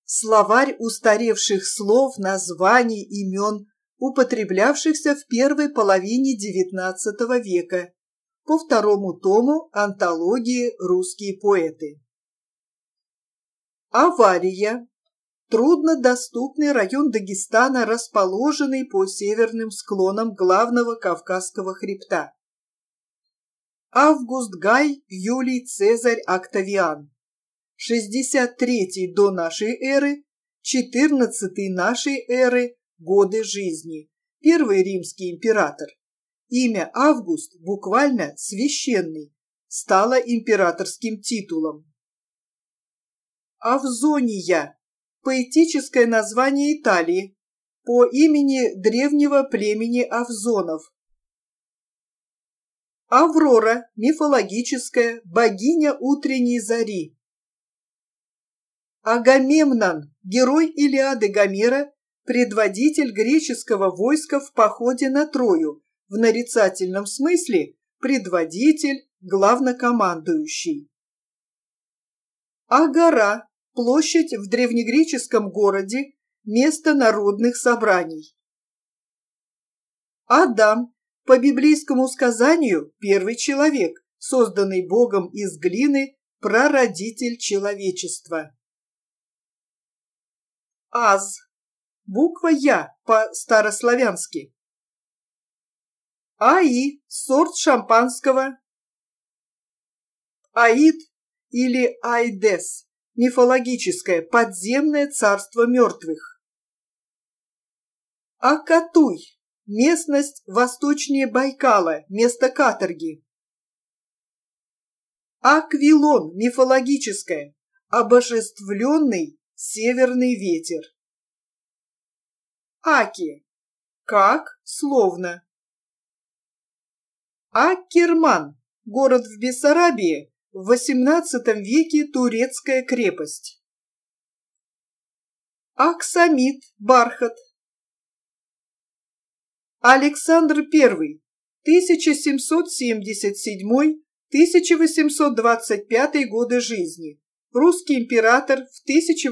Словарь устаревших слов, названий, имен, употреблявшихся в первой половине XIX века, по второму тому антологии «Русские поэты». Авария. Труднодоступный район Дагестана, расположенный по северным склонам главного Кавказского хребта. Август Гай Юлий Цезарь Октавиан. 63 до нашей эры, 14 нашей эры годы жизни. Первый римский император. Имя Август, буквально священный, стало императорским титулом. Авзония. Поэтическое название Италии по имени древнего племени авзонов. Аврора. Мифологическая богиня утренней зари. Агамемнон, герой Илиады Гомера, предводитель греческого войска в походе на Трою, в нарицательном смысле предводитель, главнокомандующий. Агора, площадь в древнегреческом городе, место народных собраний. Адам, по библейскому сказанию, первый человек, созданный Богом из глины, прародитель человечества. Аз. Буква Я по-старославянски. Аи. Сорт шампанского. Аид или Айдес. Мифологическое подземное царство мертвых. Акатуй. Местность восточнее Байкала, место каторги. Аквилон. Мифологическое. Обожествленный северный ветер. Аки. Как? Словно. Аккерман. Город в Бессарабии. В XVIII веке турецкая крепость. Аксамит. Бархат. Александр I. 1777-1825 годы жизни. Русский император в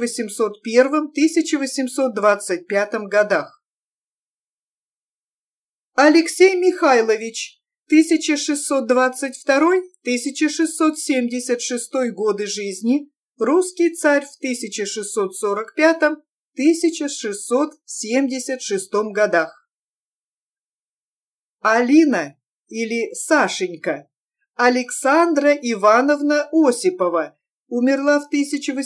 1801-1825 годах. Алексей Михайлович, 1622-1676 годы жизни, русский царь в 1645-1676 годах. Алина или Сашенька, Александра Ивановна Осипова, умерла в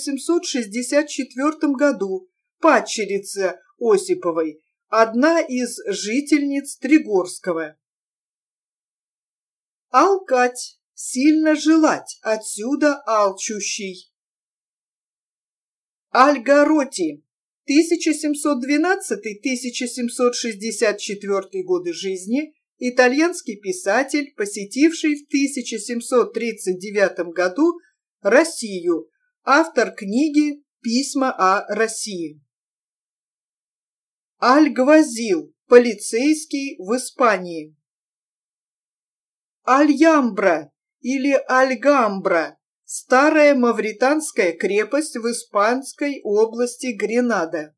1864 году, падчерица Осиповой, одна из жительниц Тригорского. Алкать, сильно желать, отсюда алчущий. Альгароти, 1712-1764 годы жизни, итальянский писатель, посетивший в 1739 году Россию, автор книги «Письма о России». Аль-Гвазил, полицейский в Испании. Альямбра или Альгамбра, старая мавританская крепость в испанской области Гренада.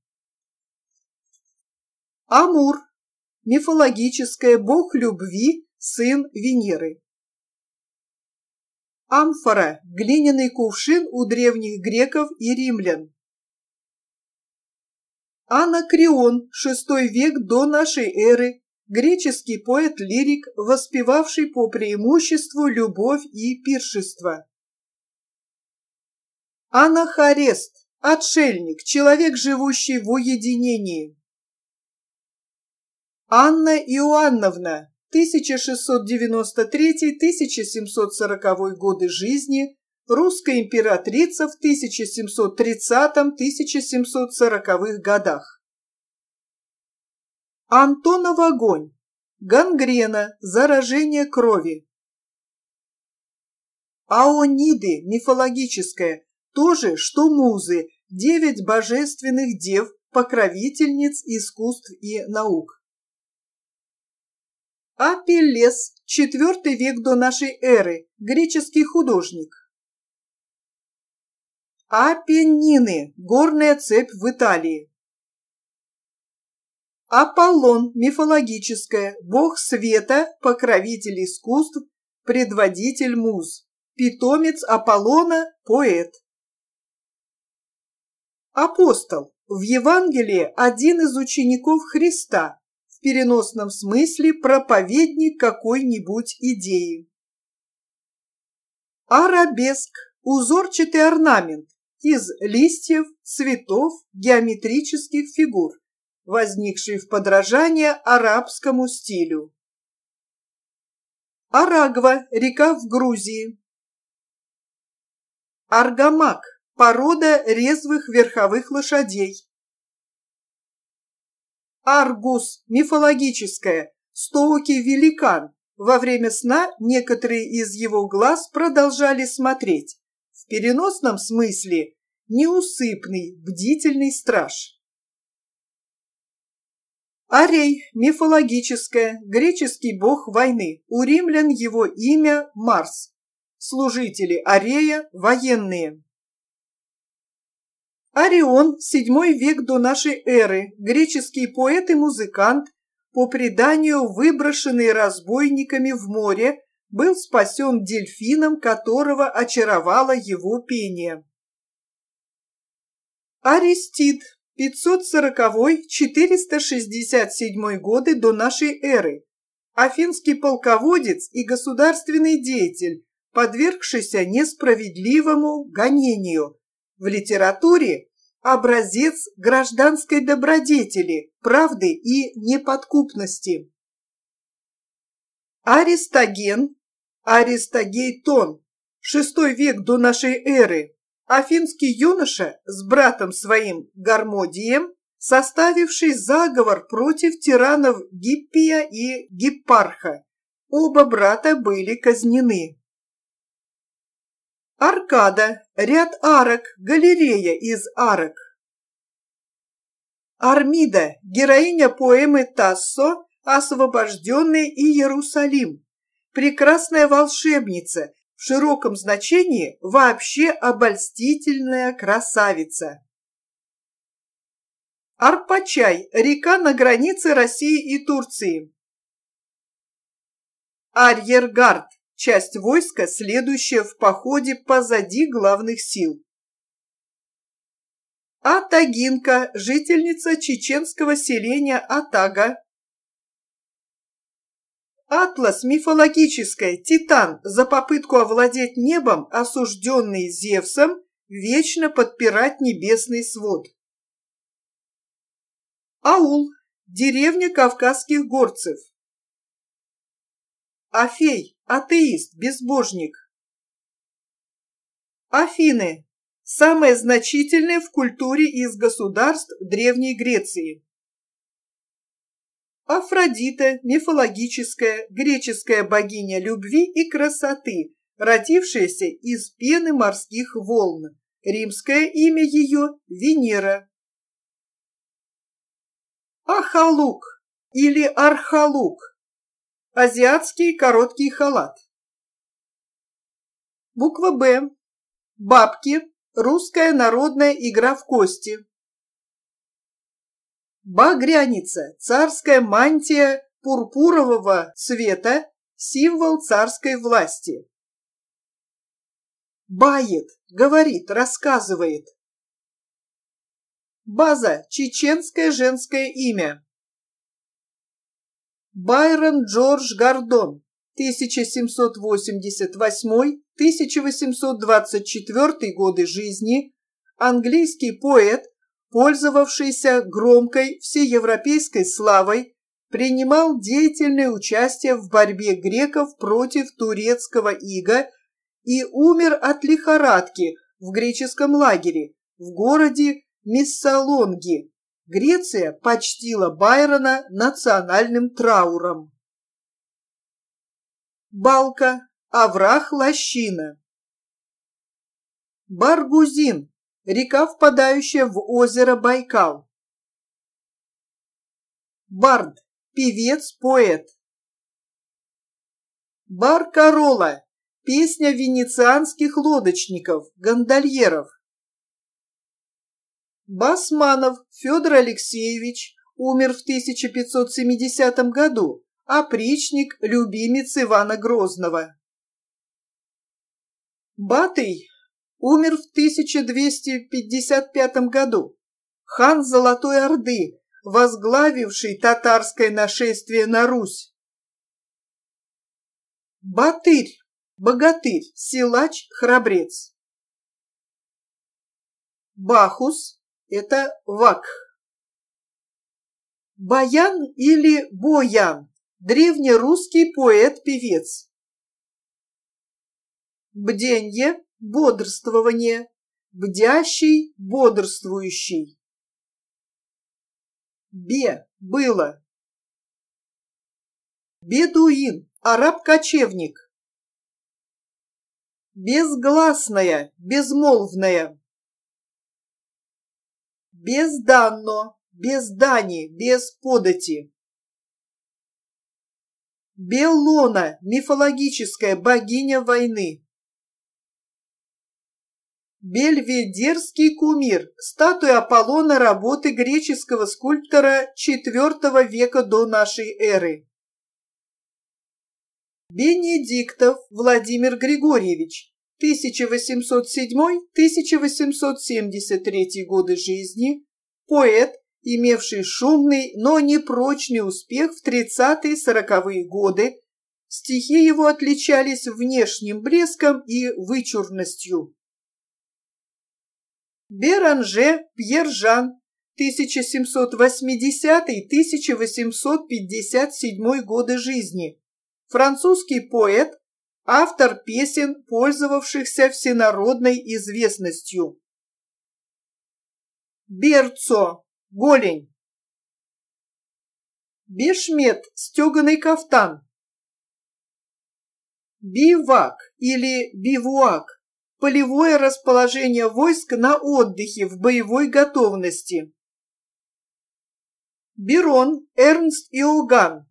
Амур, мифологическое бог любви, сын Венеры. Амфора, глиняный кувшин у древних греков и римлян. Анакреон, VI век до нашей эры, греческий поэт-лирик, воспевавший по преимуществу любовь и пиршество. Анахарест, отшельник, человек, живущий в уединении. Анна Иоанновна, 1693-1740 годы жизни, русская императрица в 1730-1740 годах. Антонов огонь, гангрена, заражение крови. Аониды, мифологическое, то же, что музы, 9 божественных дев, покровительниц искусств и наук. Апеллес, IV век до нашей эры, греческий художник. Апеннины – горная цепь в Италии. Аполлон – мифологическое, бог света, покровитель искусств, предводитель муз. Питомец Аполлона – поэт. Апостол – в Евангелии один из учеников Христа, в переносном смысле проповедник какой-нибудь идеи. Арабеск – узорчатый орнамент из листьев, цветов, геометрических фигур, возникший в подражание арабскому стилю. Арагва – река в Грузии. Аргамак – порода резвых верховых лошадей. Аргус – мифологическое, стоокий великан. Во время сна некоторые из его глаз продолжали смотреть. В переносном смысле – неусыпный, бдительный страж. Арей – мифологическое, греческий бог войны. У римлян его имя Марс. Служители Арея – военные. Орион, VII век до нашей эры, греческий поэт и музыкант, по преданию выброшенный разбойниками в море, был спасен дельфином, которого очаровало его пение. Аристид, 540-467 годы до нашей эры, афинский полководец и государственный деятель, подвергшийся несправедливому гонению. В литературе образец гражданской добродетели, правды и неподкупности. Аристоген, Аристогейтон, VI век до нашей эры, афинский юноша с братом своим Гармодием, составивший заговор против тиранов Гиппия и Гиппарха. Оба брата были казнены. Аркада – ряд арок, галерея из арок. Армида – героиня поэмы Тассо «Освобожденный Иерусалим». Прекрасная волшебница, в широком значении вообще обольстительная красавица. Арпачай – река на границе России и Турции. Арьергард – часть войска, следующая в походе позади главных сил. Атагинка – жительница чеченского селения Атага. Атлас – мифологическое, титан, за попытку овладеть небом, осужденный Зевсом, вечно подпирать небесный свод. Аул – деревня кавказских горцев. Афей – атеист, безбожник. Афины – самое значительное в культуре из государств Древней Греции. Афродита – мифологическая, греческая богиня любви и красоты, родившаяся из пены морских волн. Римское имя ее – Венера. Ахалук или Архалук – азиатский короткий халат. Буква «Б». Бабки – русская народная игра в кости. Багряница – царская мантия пурпурового цвета, символ царской власти. Бает – говорит, рассказывает. База – чеченское женское имя. Байрон Джордж Гордон, 1788-1824 годы жизни, английский поэт, пользовавшийся громкой всеевропейской славой, принимал деятельное участие в борьбе греков против турецкого ига и умер от лихорадки в греческом лагере в городе Миссалонги. Греция почтила Байрона национальным трауром. Балка, овраг, лощина. Баргузин, река, впадающая в озеро Байкал. Бард, певец, поэт. Баркарола, песня венецианских лодочников, гондольеров. Басманов Федор Алексеевич умер в 1570 году, опричник, любимец Ивана Грозного. Батый умер в 1255 году, хан Золотой Орды, возглавивший татарское нашествие на Русь. Батырь, богатырь, силач, храбрец. Бахус – это вакх. Баян или Боян – древнерусский поэт-певец. Бденье – бодрствование, бдящий, бодрствующий. Бе – было. Бедуин – араб-кочевник. Безгласная, безмолвная. Безданно, без дани, без подати. Беллона, мифологическая богиня войны. Бельведерский кумир, статуя Аполлона работы греческого скульптора IV века до нашей эры. Бенедиктов Владимир Григорьевич, 1807-1873 годы жизни, поэт, имевший шумный, но непрочный успех в 30-40-е годы. Стихи его отличались внешним блеском и вычурностью. Беранже Пьер Жан, 1780-1857 годы жизни, французский поэт, автор песен, пользовавшихся всенародной известностью. Берцо – голень. Бешмет – стеганый кафтан. Бивак или бивуак – полевое расположение войск на отдыхе в боевой готовности. Берон Эрнст Иоганн,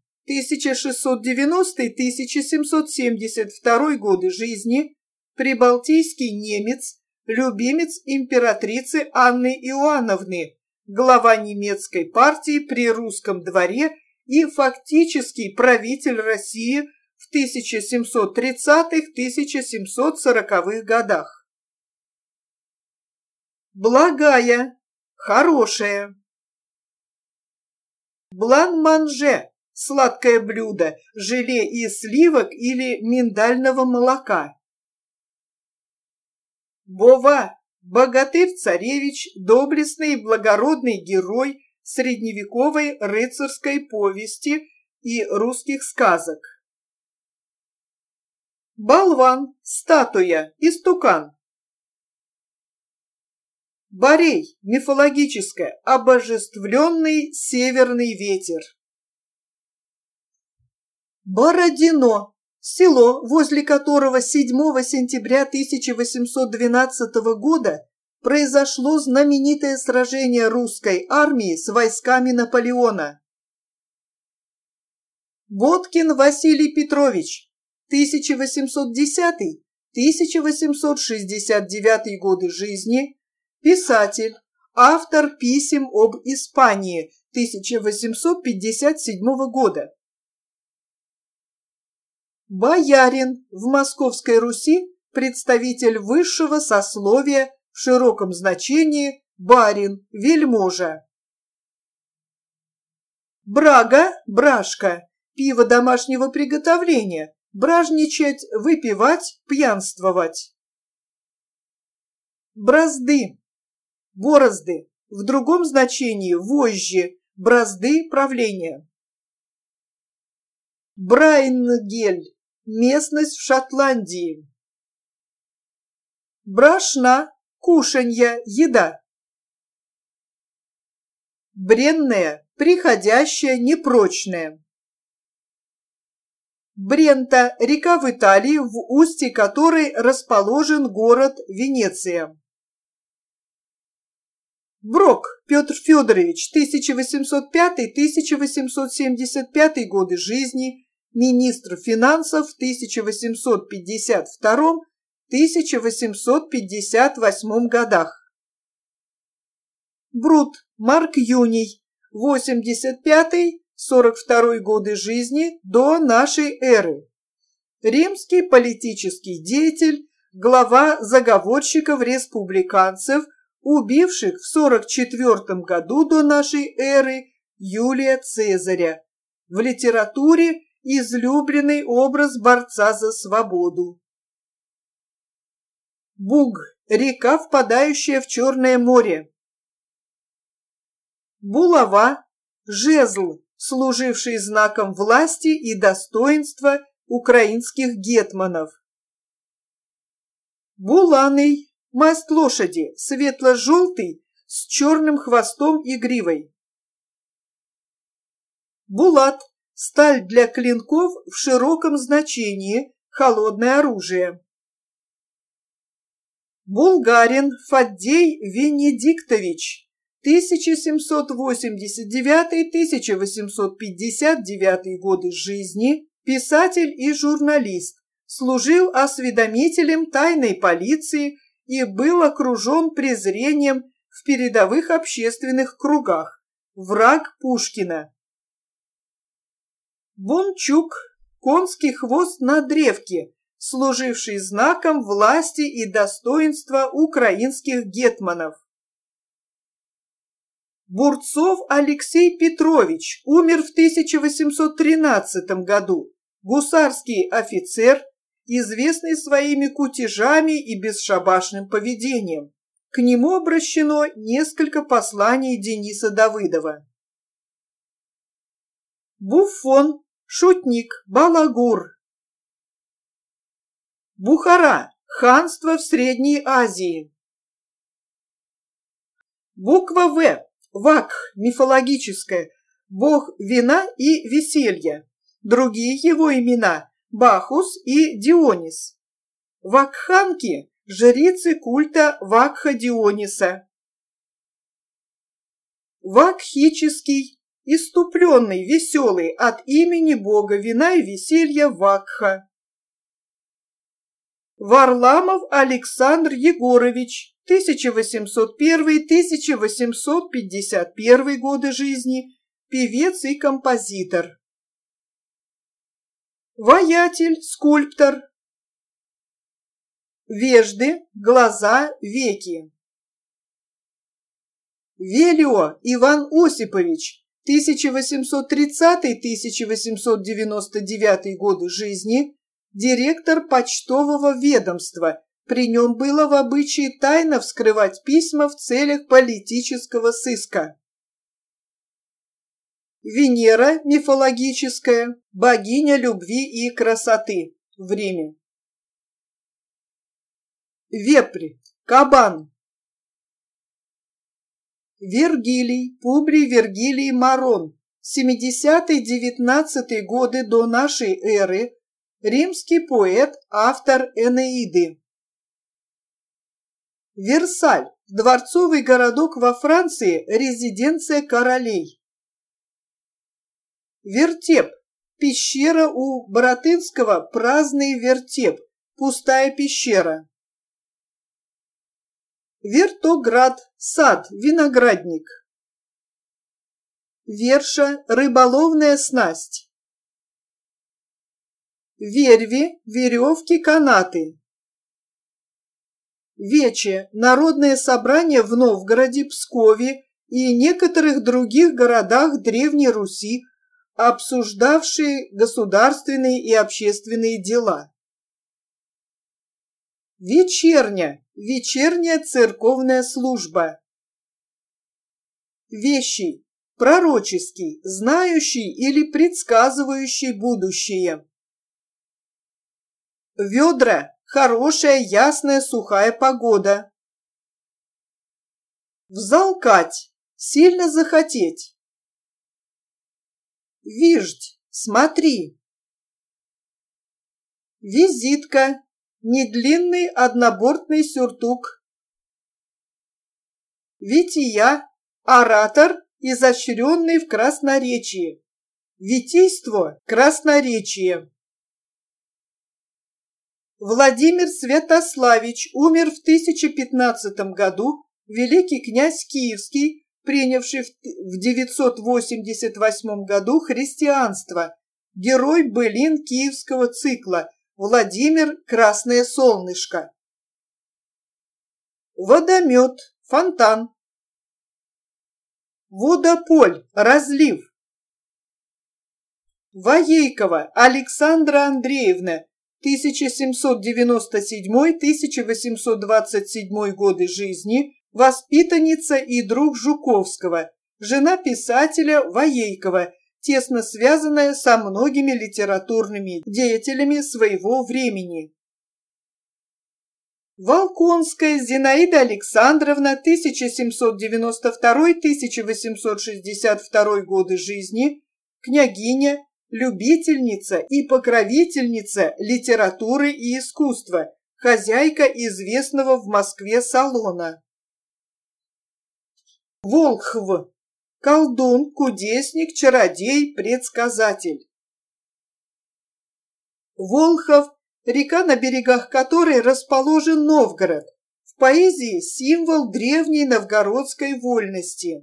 1690-1772 годы жизни, прибалтийский немец, любимец императрицы Анны Иоанновны, глава немецкой партии при русском дворе и фактический правитель России в 1730-1740-х годах. Благая, хорошая. Блан-манже – сладкое блюдо, желе из сливок или миндального молока. Бова – богатырь-царевич, доблестный и благородный герой средневековой рыцарской повести и русских сказок. Болван – статуя, истукан. Борей – мифологическое, обожествленный северный ветер. Бородино – село, возле которого 7 сентября 1812 года произошло знаменитое сражение русской армии с войсками Наполеона. Боткин Василий Петрович, 1810-1869 годы жизни, писатель, автор писем об Испании 1857 года. Боярин, в Московской Руси представитель высшего сословия, в широком значении барин, вельможа. Брага, брашка, пиво домашнего приготовления, бражничать, выпивать, пьянствовать. Бразды, борозды, в другом значении вожжи, бразды правления. Брайнгель, местность в Шотландии. Брашна, кушанья, еда. Бренная, приходящая, непрочная. Брента, река в Италии, в устье которой расположен город Венеция. Брок Петр Федорович, 1805-1875 годы жизни, министр финансов в 1852-1858 годах. Брут Марк Юний, 85-42 годы жизни до нашей эры. Римский политический деятель, глава заговорщиков-республиканцев, убивших в 44 году до нашей эры Юлия Цезаря. В литературе излюбленный образ борца за свободу. Буг – река, впадающая в Черное море. Булава – жезл, служивший знаком власти и достоинства украинских гетманов. Буланый – масть лошади, светло-желтый, с черным хвостом и гривой. Булат – сталь для клинков в широком значении, холодное оружие. Булгарин Фаддей Венедиктович, 1789-1859 годы жизни, писатель и журналист, служил осведомителем тайной полиции и был окружен презрением в передовых общественных кругах. Враг Пушкина. Бунчук – конский хвост на древке, служивший знаком власти и достоинства украинских гетманов. Бурцов Алексей Петрович умер в 1813 году, гусарский офицер, известный своими кутежами и бесшабашным поведением. К нему обращено несколько посланий Дениса Давыдова. Буффон, шутник, балагур. Бухара – ханство в Средней Азии. Буква В. Вакх – мифологическое, бог вина и веселья. Другие его имена – Бахус и Дионис. Вакханки – жрицы культа Вакха Диониса. Вакхический – иступленный, веселый, от имени бога вина и веселья Вакха. Варламов Александр Егорович, 1801-1851 годы жизни, певец и композитор. Ваятель, скульптор. Вежды, глаза, веки. Велио Иван Осипович, 1830-1899 годы жизни, директор почтового ведомства. При нем было в обычае тайно вскрывать письма в целях политического сыска. Венера мифологическая, богиня любви и красоты в Риме. Вепрь, кабан. Вергилий, Публий Вергилий Марон, 70-19 годы до нашей эры, римский поэт, автор Энеиды. Версаль, дворцовый городок во Франции, резиденция королей. Вертеп, пещера у Баратынского, праздный вертеп, пустая пещера. Вертоград, сад, виноградник. Верша, рыболовная снасть. Верви, веревки, канаты. Вече, народное собрание в Новгороде, Пскове и некоторых других городах Древней Руси, обсуждавшие государственные и общественные дела. Вечерня, вечерняя церковная служба. Вещий, пророческий, знающий или предсказывающий будущее. Ведра, хорошая, ясная, сухая погода. Взалкать, сильно захотеть. Виждь, смотри. Визитка, недлинный однобортный сюртук. Вития, оратор, изощренный в красноречии. Витийство, красноречие. Владимир Святославич умер в 1015 году, великий князь Киевский, принявший в 988 году христианство, герой былин киевского цикла Владимир Красное Солнышко. Водомет, фонтан. Водополь, разлив. Воейкова Александра Андреевна, 1797-1827 годы жизни, воспитанница и друг Жуковского, жена писателя Воейкова, тесно связанная со многими литературными деятелями своего времени. Волконская Зинаида Александровна, 1792-1862 годы жизни, княгиня, любительница и покровительница литературы и искусства, хозяйка известного в Москве салона. Волхв. Колдун, кудесник, чародей, предсказатель. Волхов – река, на берегах которой расположен Новгород. В поэзии символ древней новгородской вольности.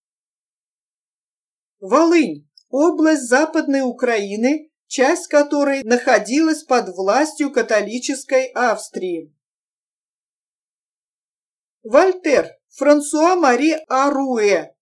Волынь – область Западной Украины, часть которой находилась под властью католической Австрии. Вольтер Франсуа Мари Аруэ,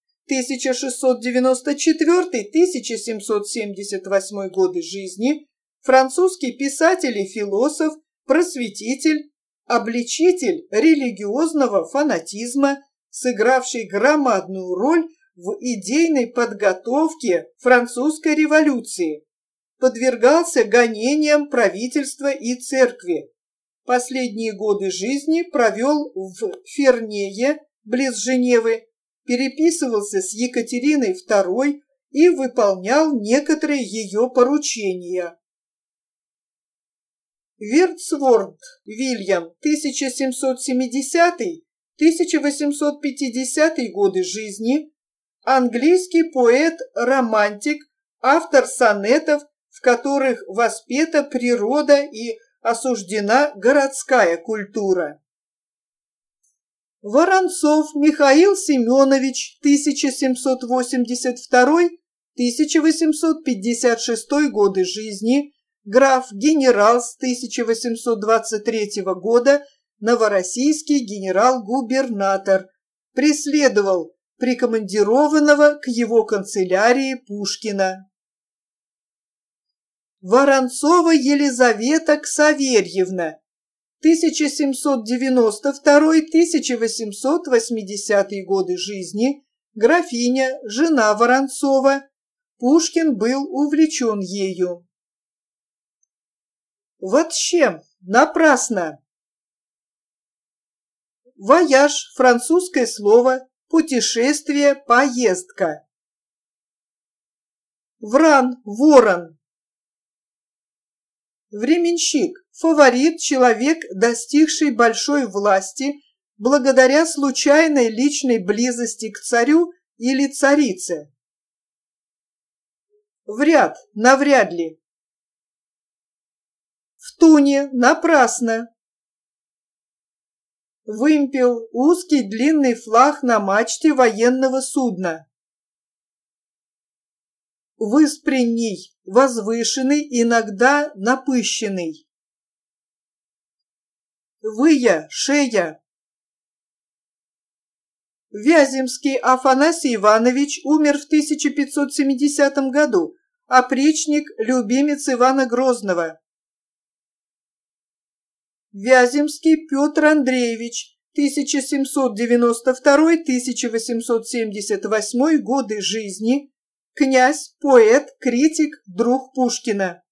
1694-1778 годы жизни, французский писатель и философ, просветитель, обличитель религиозного фанатизма, сыгравший громадную роль в идейной подготовке французской революции, подвергался гонениям правительства и церкви. Последние годы жизни провел в Фернее, близ Женевы, переписывался с Екатериной II и выполнял некоторые ее поручения. Вирдсворт Вильям, 1770-1850 годы жизни, английский поэт-романтик, автор сонетов, в которых воспета природа и осуждена городская культура. Воронцов Михаил Семенович, 1782-1856 годы жизни, граф-генерал с 1823 года, новороссийский генерал-губернатор, преследовал прикомандированного к его канцелярии Пушкина. Воронцова Елизавета Ксаверьевна, 1792-1880 годы жизни, графиня, жена Воронцова. Пушкин был увлечен ею. Вот чем? Напрасно. Вояж, французское слово, путешествие, поездка. Вран, ворон. Временщик, фаворит, человек, достигший большой власти благодаря случайной личной близости к царю или царице. Вряд, навряд ли. В туне, напрасно. Вымпел, узкий длинный флаг на мачте военного судна. Выспренний, возвышенный, иногда напыщенный. Выя, шея. Вяземский Афанасий Иванович умер в 1570 году, опричник, любимец Ивана Грозного. Вяземский Петр Андреевич, 1792-1878 годы жизни, князь, поэт, критик, друг Пушкина.